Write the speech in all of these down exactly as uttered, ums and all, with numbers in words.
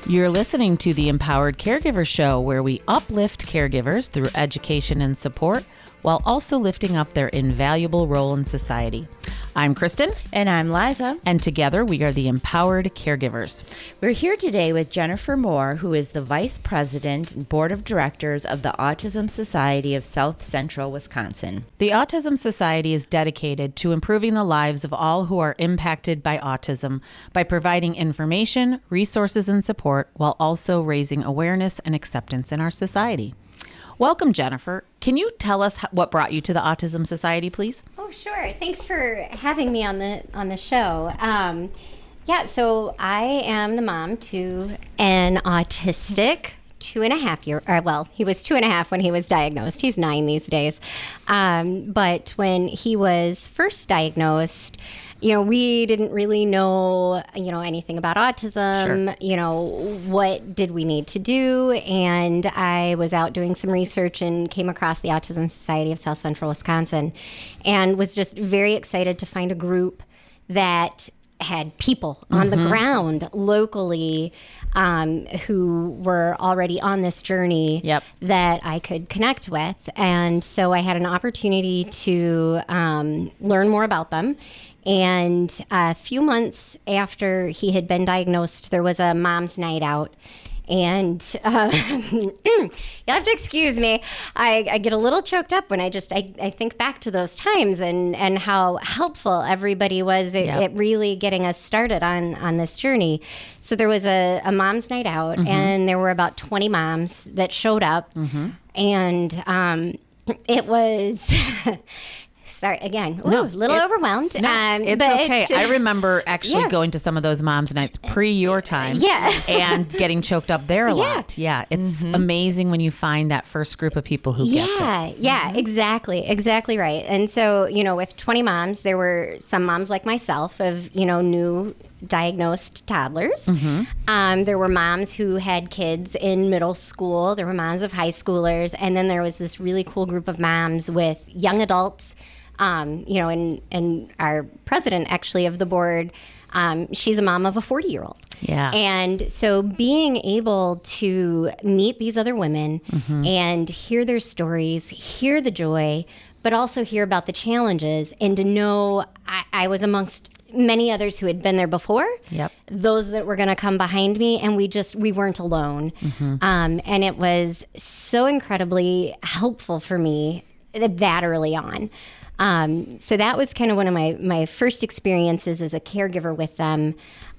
You're listening to the Empowered Caregiver Show, where we uplift caregivers through education and support while also lifting up their invaluable role in society. I'm Kristen. And I'm Liza. And together we are the Empowered Caregivers. We're here today with Jennifer Moore, who is the Vice President and Board of Directors of the Autism Society of South Central Wisconsin. The Autism Society is dedicated to improving the lives of all who are impacted by autism by providing information, resources, and support while also raising awareness and acceptance in our society. Welcome, Jennifer. Can you tell us what brought you to the Autism Society, please? Oh, sure. Thanks for having me on the on the show. Um, yeah, so I am the mom to an autistic two and a half year. Or, well, he was two and a half when he was diagnosed. He's nine these days. Um, but when he was first diagnosed, you know, we didn't really know, you know, anything about autism. Sure. You know, what did we need to do? And I was out doing some research and came across the Autism Society of South Central Wisconsin and was just very excited to find a group that had people on mm-hmm. the ground locally um, who were already on this journey yep. that I could connect with. And so I had an opportunity to um, learn more about them. And a few months after he had been diagnosed, there was a mom's night out. And uh, you'll have to excuse me. I, I get a little choked up when I just I, I think back to those times and, and how helpful everybody was at, yep. at really getting us started on, on this journey. So there was a, a mom's night out, mm-hmm. and there were about twenty moms that showed up. Mm-hmm. And um, it was... Sorry, again, ooh, no, a little it, overwhelmed. No, um, it's but, okay. I remember actually yeah. going to some of those moms' nights pre your time yeah. and getting choked up there a yeah. lot. Yeah, it's mm-hmm. amazing when you find that first group of people who yeah, gets it. Yeah, yeah, mm-hmm. exactly, exactly right. And so, you know, with twenty moms, there were some moms like myself of, you know, new diagnosed toddlers. Mm-hmm. Um, there were moms who had kids in middle school. There were moms of high schoolers. And then there was this really cool group of moms with young adults. Um, you know, and, and our president actually of the board, um, she's a mom of a forty-year-old. Yeah. And so being able to meet these other women mm-hmm. and hear their stories, hear the joy, but also hear about the challenges, and to know I, I was amongst many others who had been there before, yep. those that were going to come behind me, and we just, we weren't alone. Mm-hmm. Um, and it was so incredibly helpful for me that early on. Um, so that was kind of one of my, my first experiences as a caregiver with them.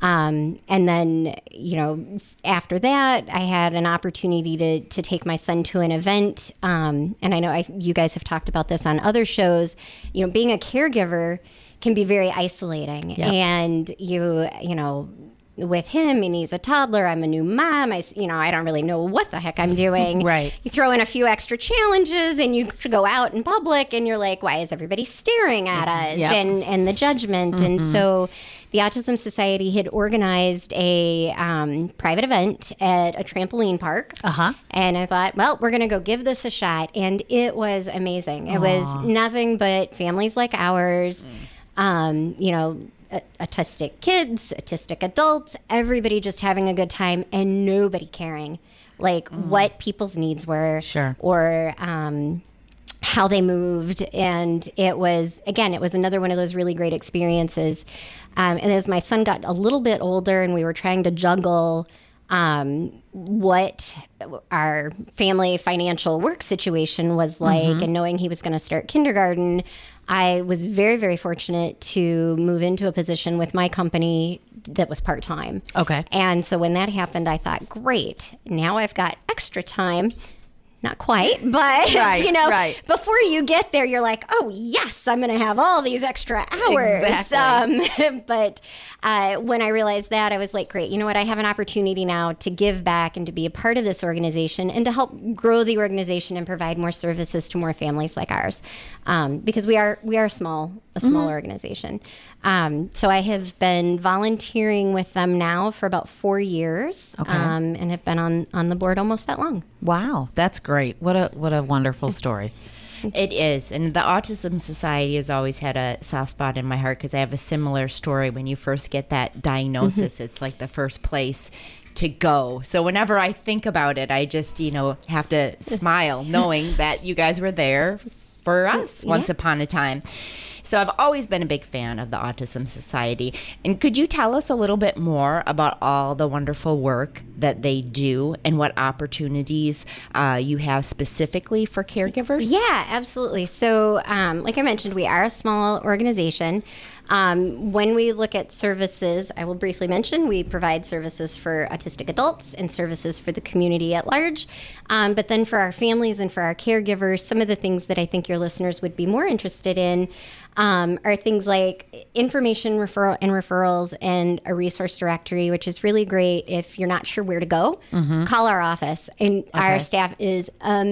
Um, and then, you know, after that, I had an opportunity to, to take my son to an event. Um, and I know I, you guys have talked about this on other shows. You know, being a caregiver can be very isolating. Yep. And you, you know, with him, and he's a toddler, I'm a new mom, I, you know, I don't really know what the heck I'm doing. Right. You throw in a few extra challenges and you go out in public and you're like, why is everybody staring at us? Yep. And, and the judgment. Mm-hmm. And so the Autism Society had organized a um, private event at a trampoline park. Uh-huh. And I thought, well, we're going to go give this a shot. And it was amazing. It Aww. was nothing but families like ours, mm. um, you know, autistic kids, autistic adults, everybody just having a good time and nobody caring like mm. what people's needs were sure. or um, how they moved. And it was, again, it was another one of those really great experiences. Um, and as my son got a little bit older and we were trying to juggle um, what our family financial work situation was like mm-hmm. and knowing he was going to start kindergarten, I was very, very fortunate to move into a position with my company that was part-time. Okay. And so when that happened, I thought, great, now I've got extra time. Not quite, but, right, you know, right. before you get there, you're like, oh, yes, I'm going to have all these extra hours. Exactly. Um, but uh, when I realized that, I was like, great, you know what? I have an opportunity now to give back and to be a part of this organization and to help grow the organization and provide more services to more families like ours. Um, because we are we are small, a small mm-hmm. organization. Um, so I have been volunteering with them now for about four years okay. um, and have been on, on the board almost that long. Wow, that's great. What a what a wonderful story. It is. And the Autism Society has always had a soft spot in my heart because I have a similar story. When you first get that diagnosis, mm-hmm. it's like the first place to go. So whenever I think about it, I just, you know, have to smile knowing that you guys were there for us once yeah. upon a time. So I've always been a big fan of the Autism Society. And could you tell us a little bit more about all the wonderful work that they do and what opportunities uh, you have specifically for caregivers? Yeah, absolutely. So um, like I mentioned, we are a small organization. Um, when we look at services, I will briefly mention we provide services for autistic adults and services for the community at large. Um, but then for our families and for our caregivers, some of the things that I think your listeners would be more interested in um, are things like information referral and referrals and a resource directory, which is really great if you're not sure where to go. Mm-hmm. Call our office. And okay. Our staff is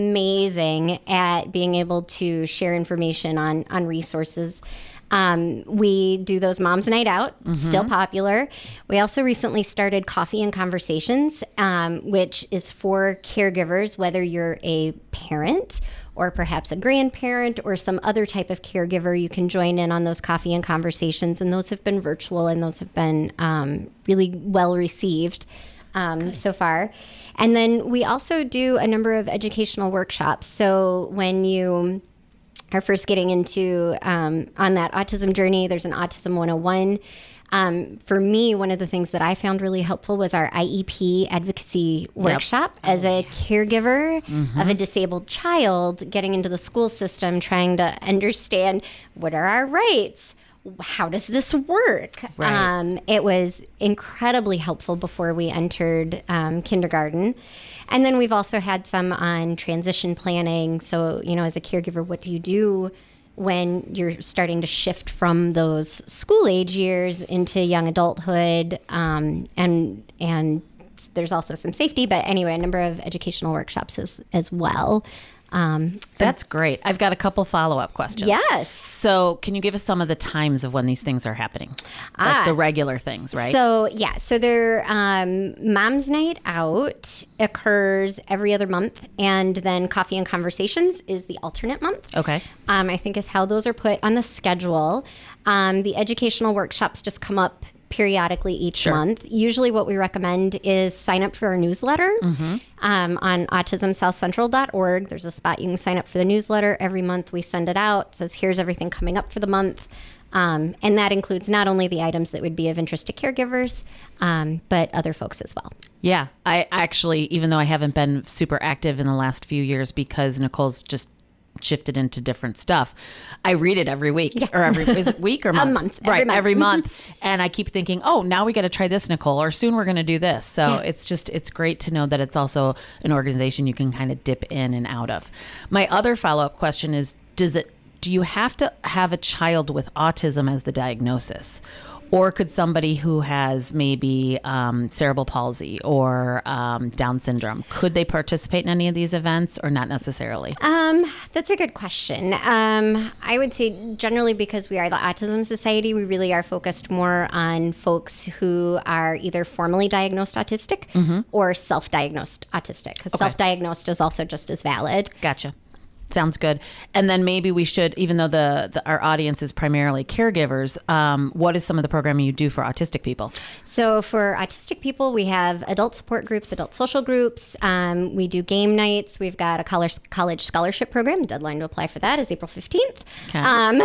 amazing at being able to share information on, on resources. Um, we do those Moms Night Out, mm-hmm. still popular. We also recently started Coffee and Conversations, um, which is for caregivers, whether you're a parent or perhaps a grandparent or some other type of caregiver. You can join in on those Coffee and Conversations, and those have been virtual, and those have been um, really well received um, so far. And then we also do a number of educational workshops. So when you are first getting into um, on that autism journey, there's an Autism one oh one. Um, for me, one of the things that I found really helpful was our I E P advocacy workshop. Yep. As a yes. caregiver mm-hmm. of a disabled child, getting into the school system, trying to understand what are our rights, how does this work? Right. Um, it was incredibly helpful before we entered um, kindergarten. And then we've also had some on transition planning. So, you know, as a caregiver, what do you do when you're starting to shift from those school age years into young adulthood? Um, and and there's also some safety, but anyway, a number of educational workshops as, as well. Um, That's great. I've got a couple follow-up questions. Yes. So can you give us some of the times of when these things are happening? Like ah, the regular things, right? So, yeah. So their um, Mom's Night Out occurs every other month. And then Coffee and Conversations is the alternate month. Okay. Um, I think is how those are put on the schedule. Um, the educational workshops just come up periodically each sure. month. Usually what we recommend is sign up for our newsletter mm-hmm. um, on autism south central dot org. There's a spot you can sign up for the newsletter. Every month we send it out. It says, here's everything coming up for the month. Um, and that includes not only the items that would be of interest to caregivers, um, but other folks as well. Yeah. I actually, even though I haven't been super active in the last few years because Nicole's just shifted into different stuff, I read it every week yeah. or every is it week or month? A month. Right. Every month. Every month. And I keep thinking, oh, now we got to try this, Nicole, or soon we're going to do this. So yeah. it's just, it's great to know that it's also an organization you can kind of dip in and out of. My other follow-up question is, does it, do you have to have a child with autism as the diagnosis? Or could somebody who has maybe um, cerebral palsy or um, Down syndrome, could they participate in any of these events or not necessarily? Um, that's a good question. Um, I would say generally because we are the Autism Society, we really are focused more on folks who are either formally diagnosed autistic mm-hmm. or self-diagnosed autistic. Because okay. self-diagnosed is also just as valid. Gotcha. Sounds good. And then maybe we should, even though the, the our audience is primarily caregivers, um, what is some of the programming you do for autistic people? So for autistic people, we have adult support groups, adult social groups. Um, we do game nights. We've got a college, college scholarship program. The deadline to apply for that is April fifteenth. Okay. Um,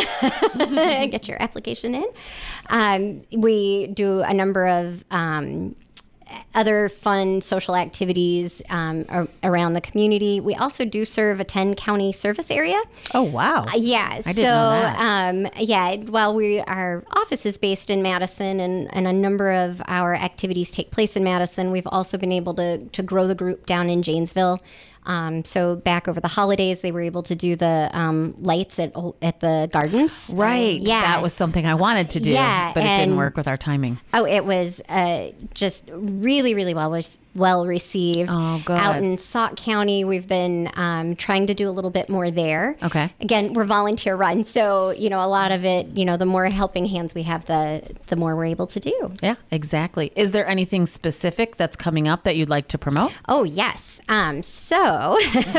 get your application in. Um, we do a number of um, other fun social activities um, ar- around the community. We also do serve a ten county service area. Oh, wow. Uh, yeah. I so, didn't know that. Um, yeah, while we, our office is based in Madison and, and a number of our activities take place in Madison, we've also been able to, to grow the group down in Janesville. Um, so back over the holidays, they were able to do the um, lights at at the gardens. Right. Um, yeah. That was something I wanted to do, yeah, but it didn't work with our timing. Oh, it was uh, just really, really well well received. Oh, good. Out in Sauk County, we've been um, trying to do a little bit more there. Okay. Again, we're volunteer run, so you know a lot of it. You know, the more helping hands we have, the the more we're able to do. Yeah, exactly. Is there anything specific that's coming up that you'd like to promote? Oh yes. Um. So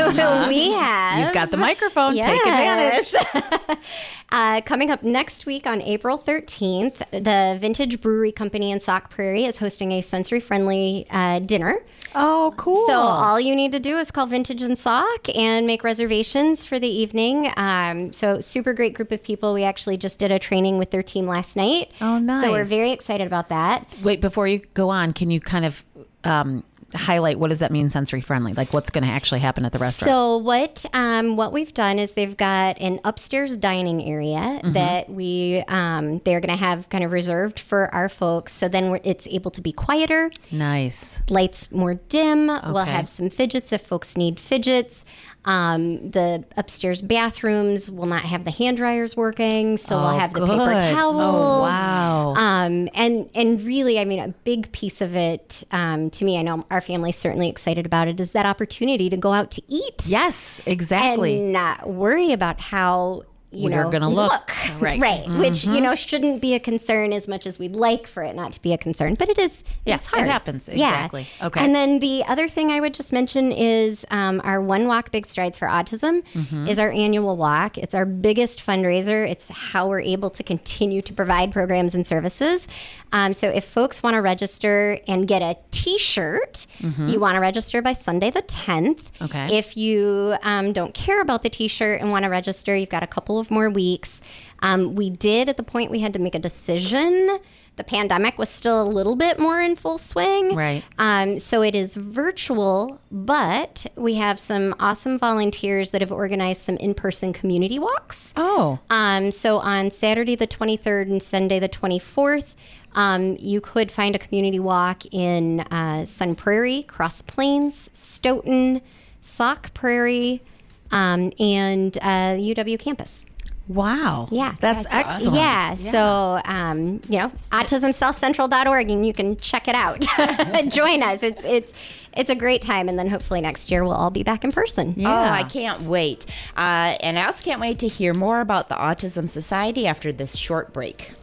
we have. You've got the microphone. Yes. Take advantage. uh, coming up next week on April thirteenth, the Vintage Brewery Company in Sauk Prairie is hosting a sensory-friendly uh, dinner. Oh, cool. So all you need to do is call Vintage in Sauk and make reservations for the evening. Um, so super great group of people. We actually just did a training with their team last night. Oh, nice. So we're very excited about that. Wait, before you go on, can you kind of um, highlight what does that mean sensory friendly? Like what's going to actually happen at the restaurant? So what um, what we've done is they've got an upstairs dining area mm-hmm. that we um, they're going to have kind of reserved for our folks. So then we're, it's able to be quieter. Nice. Lights more dim. Okay. We'll have some fidgets if folks need fidgets. Um, the upstairs bathrooms will not have the hand dryers working, so oh, we'll have the good. paper towels. Oh, wow. Um, and and really, I mean, a big piece of it um, to me, I know our family's certainly excited about it, is that opportunity to go out to eat. Yes, exactly. And not worry about how you We're know gonna look. look. Right. Right. Mm-hmm. Which, you know, shouldn't be a concern as much as we'd like for it not to be a concern, but it is. Yeah, it's hard. it happens. Exactly. Yeah. Okay. And then the other thing I would just mention is um, our One Walk Big Strides for Autism Mm-hmm. is our annual walk. It's our biggest fundraiser. It's how we're able to continue to provide programs and services. Um, so if folks want to register and get a T-shirt, Mm-hmm. you want to register by Sunday the tenth. Okay. If you um, don't care about the T-shirt and want to register, you've got a couple of more weeks. Um, we did at the point we had to make a decision. The pandemic was still a little bit more in full swing. Right. Um, so it is virtual, but we have some awesome volunteers that have organized some in-person community walks. Oh. Um, so on Saturday the twenty-third and Sunday the twenty-fourth, um, you could find a community walk in uh, Sun Prairie, Cross Plains, Stoughton, Sauk Prairie, um, and uh, U W campus. Wow. Yeah. That's, That's excellent. Yeah, so, um, you know, autism south central dot org, and you can check it out. Join us. It's it's it's a great time, and then hopefully next year we'll all be back in person. Yeah. Oh, I can't wait. Uh, and I also can't wait to hear more about the Autism Society after this short break.